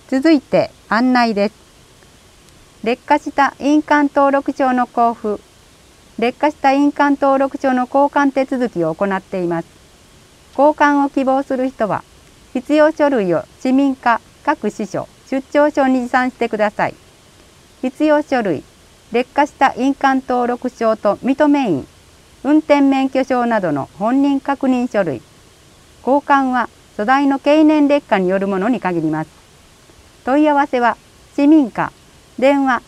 続いて案内です。劣化した印鑑登録証の交付、劣化した印鑑登録証の交換手続きを行っています。交換を希望する人は、必要書類を市民課各支所、出張所に持参してください。必要書類、劣化した印鑑登録証と認め印、運転免許証などの本人確認書類。交換は素材の経年劣化によるものに限ります。問い合わせは市民課電話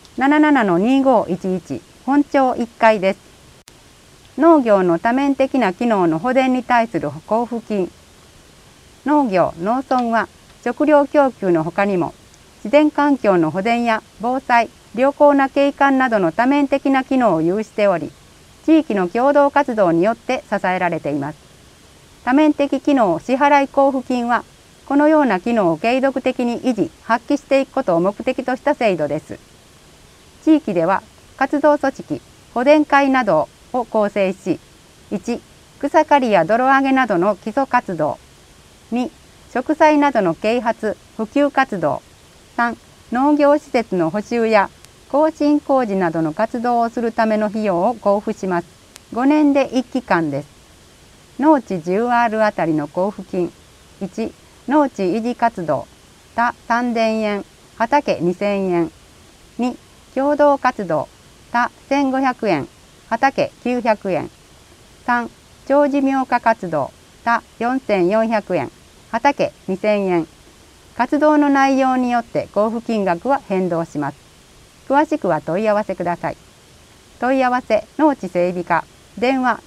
77-2511 本庁1階です。農業の多面的な機能の保全に対する交付金。農業・農村は食料供給のほかにも自然環境の保全や防災、良好な景観などの多面的な機能を有しており、地域の共同活動によって支えられています。多面的機能支払い交付金は、このような機能を継続的に維持・発揮していくことを目的とした制度です。地域では活動組織、保全会などを構成し、1、草刈りや泥上げなどの基礎活動、2、植栽などの啓発・普及活動、3、農業施設の補修や更新工事などの活動をするための費用を交付します。5年で1期間です。農地 10R あたりの交付金。1、農地維持活動、田3000円、畑2000円。2、共同活動、田1500円、畑900円。3、長寿命化活動、田4400円、畑2000円。活動の内容によって交付金額は変動します。詳しくは問い合わせください。問い合わせ農地整備課電話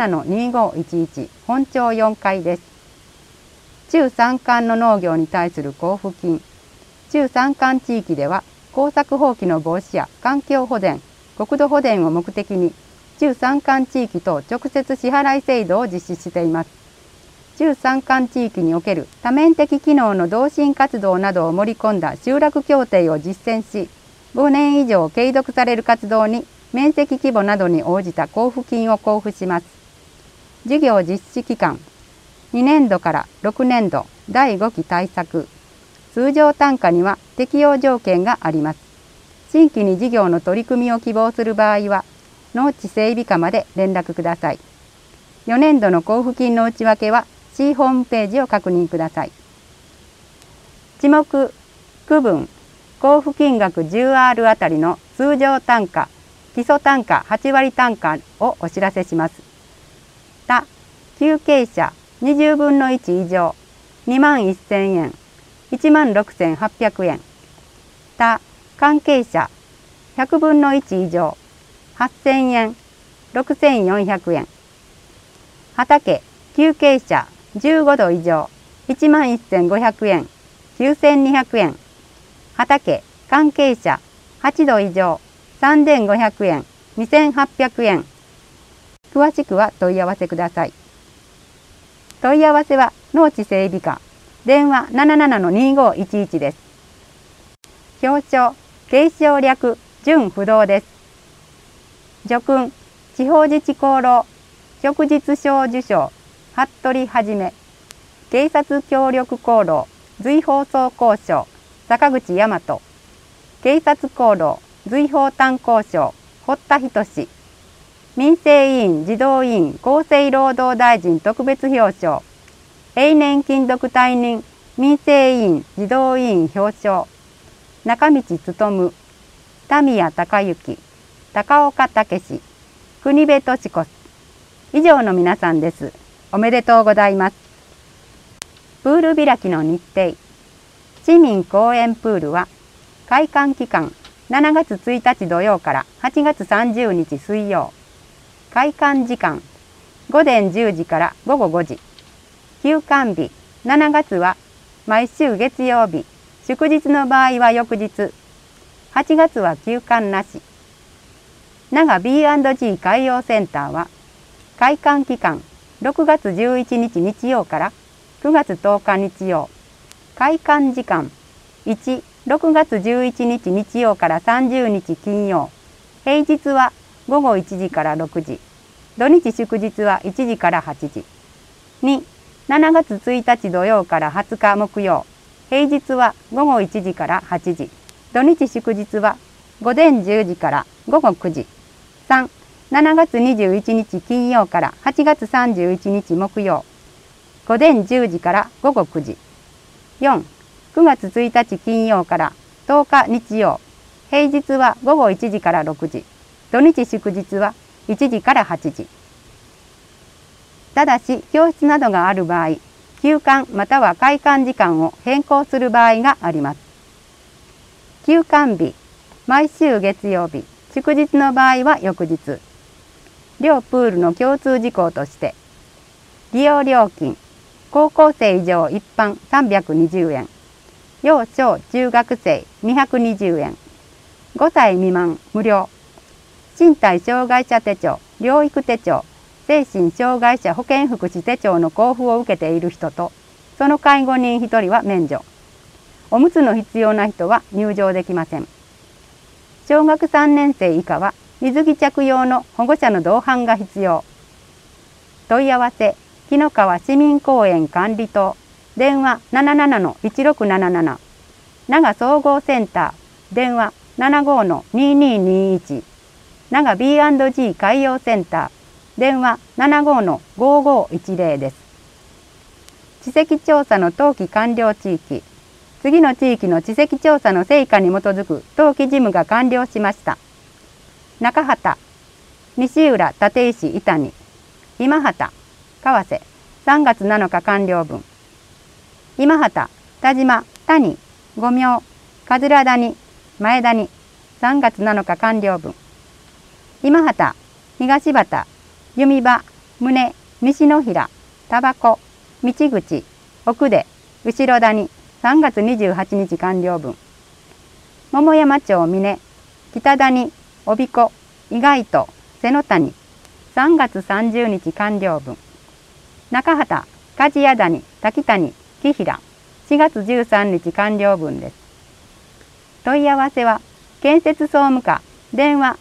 77-2511 本庁4階です。中山間の農業に対する交付金。中山間地域では耕作放棄の防止や環境保全、国土保全を目的に中山間地域と直接支払い制度を実施しています。中山間地域における多面的機能の同心活動などを盛り込んだ集落協定を実践し、5年以上継続される活動に面積規模などに応じた交付金を交付します。事業実施期間、2年度から6年度第5期対策。通常単価には適用条件があります。新規に事業の取り組みを希望する場合は、農地整備課まで連絡ください。4年度の交付金の内訳は、市ホームページを確認ください。地目、区分、交付金額 10R あたりの通常単価、基礎単価8割単価をお知らせします。他、休憩者20分の1以上、21000円、16800円。他、関係者100分の1以上、8000円、6400円。畑、休憩者15度以上、11500円、9200円。畑、関係者8度以上、3500円、2800円。詳しくは問い合わせください。問い合わせは農地整備課電話 77-2511 です。表彰、継承略、準不動です。叙勲、地方自治功労、旭日賞受賞、服部はじめ。警察協力功労、随放送功賞、坂口大和。警察功労、随放担功賞、堀田仁。民生委員児童委員厚生労働大臣特別表彰。永年勤続退任民生委員児童委員表彰。中道勉、田宮隆之、高岡武史、国部敏子。以上の皆さんです。おめでとうございます。プール開きの日程。市民公園プールは開館期間7月1日土曜から8月30日水曜。開館時間午前10時から午後5時。休館日7月は毎週月曜日、祝日の場合は翌日。8月は休館なし。長 B&G 海洋センターは開館期間6月11日日曜から9月10日日曜。開館時間1、6月11日日曜から30日金曜。平日は午後1時から6時。土日祝日は1時から8時。2、7月1日土曜から20日木曜。 平日は午後1時から8時、土日祝日は午前10時から午後9時。3、7月21日金曜から8月31日木曜、午前10時から午後9時。4、9月1日金曜から10日日曜、平日は午後1時から6時、土日祝日は1時から8時。ただし、教室などがある場合、休館または開館時間を変更する場合があります。休館日、毎週月曜日、祝日の場合は翌日。両プールの共通事項として、利用料金、高校生以上一般320円、幼小中学生220円、5歳未満無料、身体障害者手帳、療育手帳、精神障害者保健福祉手帳の交付を受けている人と、その介護人1人は免除。おむつの必要な人は入場できません。小学3年生以下は水着着用の保護者の同伴が必要。問い合わせ、紀の川市民公園管理棟、電話 77-1677、長総合センター、電話 75-2221、長 B&G 海洋センター、電話 75-5510です。地籍調査の登記完了地域、次の地域の地籍調査の成果に基づく登記事務が完了しました。中畑、西浦立石伊丹、今畑、川瀬、3月7日完了分。今畑、田島、谷、五名、桂谷、前谷、3月7日完了分。今畑、東畑、弓場、宗、西野平、田箱、道口、奥出、後ろ谷、3月28日完了分。桃山町峰、北谷、帯子、伊貝と瀬野谷、3月30日完了分。中畑、梶谷谷、滝谷、木平、4月13日完了分です。問い合わせは、建設総務課、電話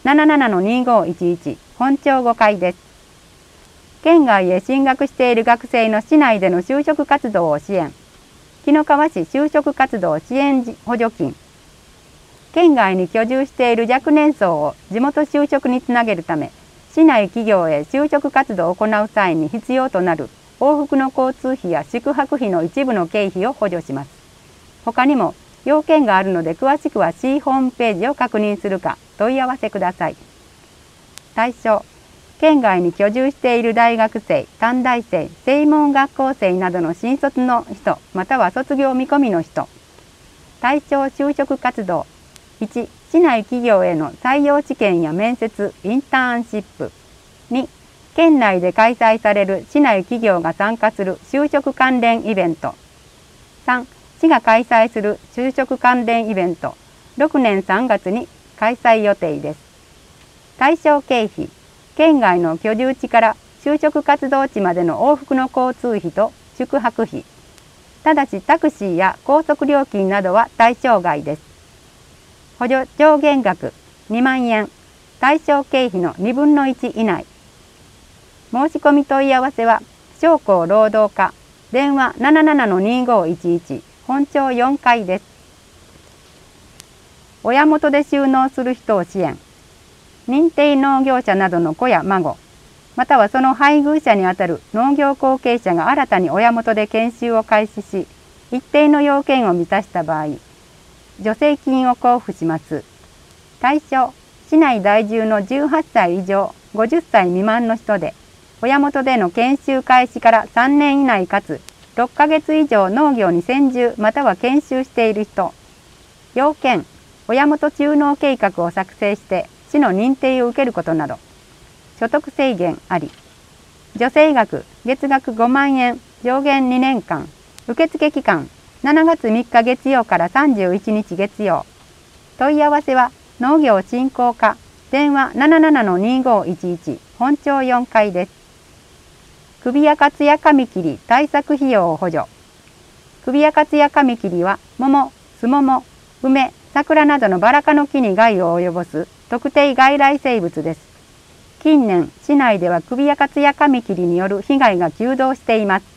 77-2511、本町5階です。県外へ進学している学生の市内での就職活動を支援。紀の川市就職活動支援補助金。県外に居住している若年層を地元就職につなげるため、市内企業へ就職活動を行う際に必要となる往復の交通費や宿泊費の一部の経費を補助します。他にも要件があるので詳しくは市ホームページを確認するか問い合わせください。対象、県外に居住している大学生、短大生、専門学校生などの新卒の人、または卒業見込みの人。対象就職活動。1、市内企業への採用試験や面接、インターンシップ。2、県内で開催される市内企業が参加する就職関連イベント。3、市が開催する就職関連イベント。6年3月に開催予定です。対象経費。県外の居住地から就職活動地までの往復の交通費と宿泊費。ただしタクシーや高速料金などは対象外です。補助上限額2万円。対象経費の2分の1以内。申し込み問い合わせは商工労働課、電話 77-2511、本町4階です。親元で就農する人を支援。認定農業者などの子や孫、またはその配偶者にあたる農業後継者が新たに親元で研修を開始し、一定の要件を満たした場合、助成金を交付します。対象、市内在住の18歳以上、50歳未満の人で、親元での研修開始から3年以内かつ、6ヶ月以上農業に専従または研修している人。要件、親元就農計画を作成して、市の認定を受けることなど、所得制限あり。助成額、月額5万円、上限2年間。受付期間、7月3日月曜から31日月曜。問い合わせは、農業振興課、電話 77-2511、本町4階です。首やかつや紙切り対策費用を補助。首やかつや紙切りは、桃、すもも、梅、桜などのバラ科の木に害を及ぼす特定外来生物です。近年、市内では首やかつや紙切りによる被害が急増しています。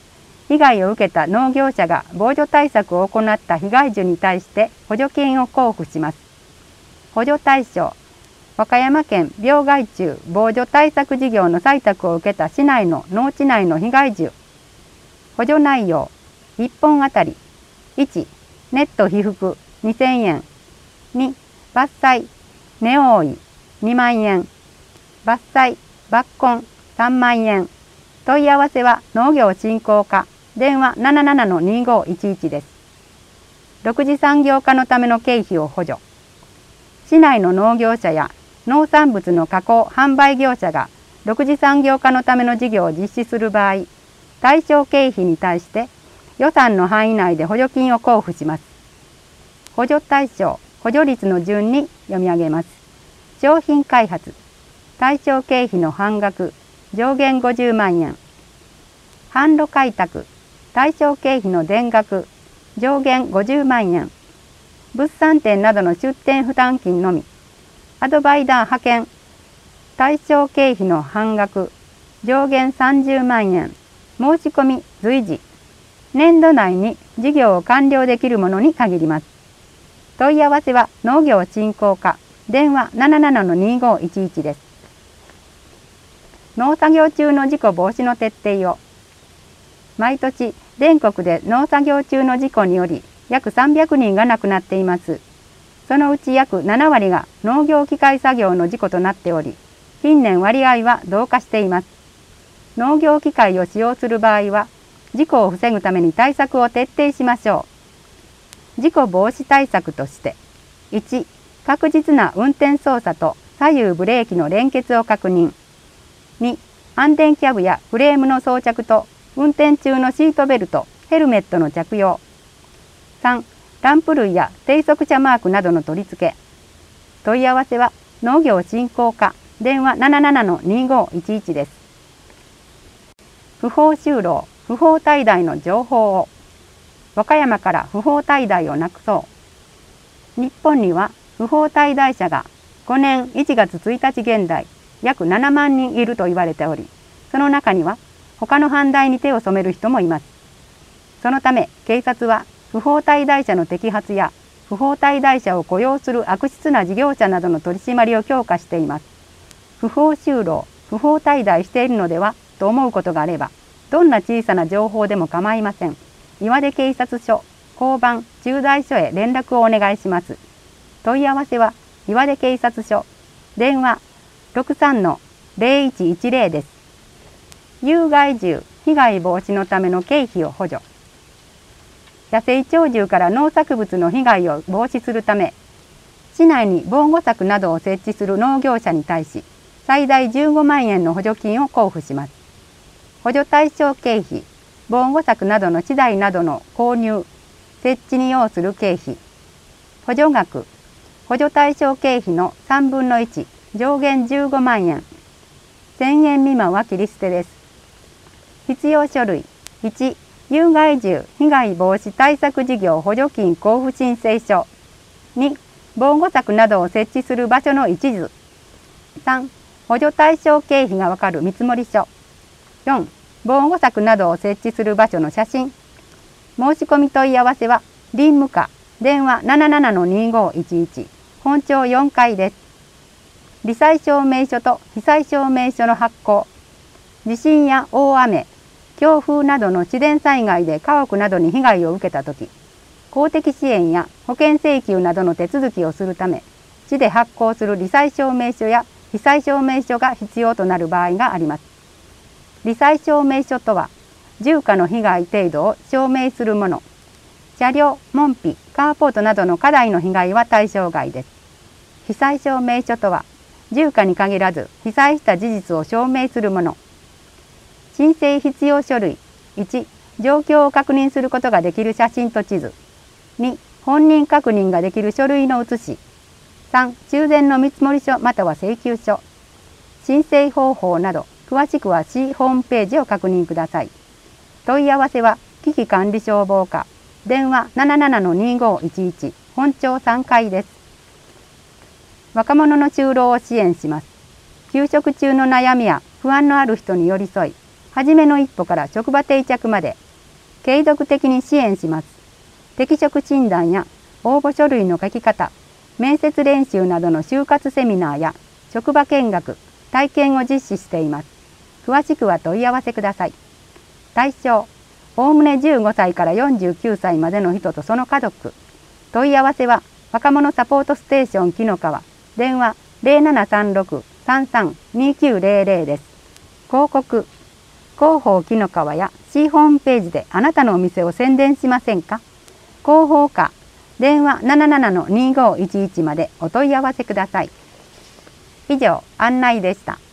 被害を受けた農業者が防除対策を行った被害樹に対して補助金を交付します。補助対象、和歌山県病害虫防除対策事業の採択を受けた市内の農地内の被害樹。補助内容、1本あたり1、ネット被覆2000円、2、伐採、根覆い2万円、伐採、抜根3万円。問い合わせは農業振興課、電話 77-2511 です。6次産業化のための経費を補助。市内の農業者や農産物の加工・販売業者が6次産業化のための事業を実施する場合、対象経費に対して予算の範囲内で補助金を交付します。補助対象、補助率の順に読み上げます。商品開発、対象経費の半額、上限50万円。販路開拓、対象経費の全額、上限50万円。物産展などの出店負担金のみ。アドバイザー派遣、対象経費の半額、上限30万円。申し込み随時。年度内に事業を完了できるものに限ります。問い合わせは農業振興課、電話 77-2511 です。農作業中の事故防止の徹底を。毎年全国で農作業中の事故により約300人が亡くなっています。そのうち約7割が農業機械作業の事故となっており、近年割合は増加しています。農業機械を使用する場合は、事故を防ぐために対策を徹底しましょう。事故防止対策として、1、確実な運転操作と左右ブレーキの連結を確認。2、安全キャブやフレームの装着と運転中のシートベルト、ヘルメットの着用。3、ランプ類や低速車マークなどの取り付け。問い合わせは農業振興課、電話 77-2511 です。不法就労、不法怠惰の情報を。和歌山から不法怠惰をなくそう。日本には不法怠惰者が5年1月1日現在約7万人いると言われており、その中には他の犯罪に手を染める人もいます。そのため警察は不法怠惰者の摘発や不法怠惰者を雇用する悪質な事業者などの取り締まりを強化しています。不法就労、不法怠惰しているのではと思うことがあれば、どんな小さな情報でも構いません。岩出警察署、交番、駐在所へ連絡をお願いします。問い合わせは岩出警察署、電話 63-0110 です。有害獣被害防止のための経費を補助。野生鳥獣から農作物の被害を防止するため、市内に防護柵などを設置する農業者に対し、最大15万円の補助金を交付します。補助対象経費、防護柵などの資材などの購入、設置に要する経費。補助額、補助対象経費の3分の1、上限15万円。1000円未満は切り捨てです。必要書類。1、有害獣被害防止対策事業補助金交付申請書。2、防護柵などを設置する場所の一図。3、補助対象経費がわかる見積書。4、防護柵などを設置する場所の写真。申し込み問い合わせは林務課、電話 77-2511、本町4階です。罹災証明書と被災証明書の発行。地震や大雨、強風などの自然災害で家屋などに被害を受けたとき、公的支援や保険請求などの手続きをするため、市で発行する罹災証明書や被災証明書が必要となる場合があります。罹災証明書とは、住家の被害程度を証明するもの。車両、門扉、カーポートなどの家財の被害は対象外です。被災証明書とは、住家に限らず被災した事実を証明するもの。申請必要書類。1、状況を確認することができる写真と地図。2、本人確認ができる書類の写し。3、修繕の見積書または請求書。申請方法など、詳しくは市ホームページを確認ください。問い合わせは危機管理消防課、電話 77-2511、本町3階です。若者の就労を支援します。休職中の悩みや不安のある人に寄り添い、初めの一歩から職場定着まで、 継続的に支援します。適職診断や応募書類の書き方、面接練習などの就活セミナーや職場見学、体験を実施しています。詳しくは問い合わせください。対象、おおむね15歳から49歳までの人とその家族。問い合わせは若者サポートステーション紀の川、電話 0736-332900 です。広告、広報紀の川や C ホームページであなたのお店を宣伝しませんか？広報課、電話 77-2511 までお問い合わせください。以上、案内でした。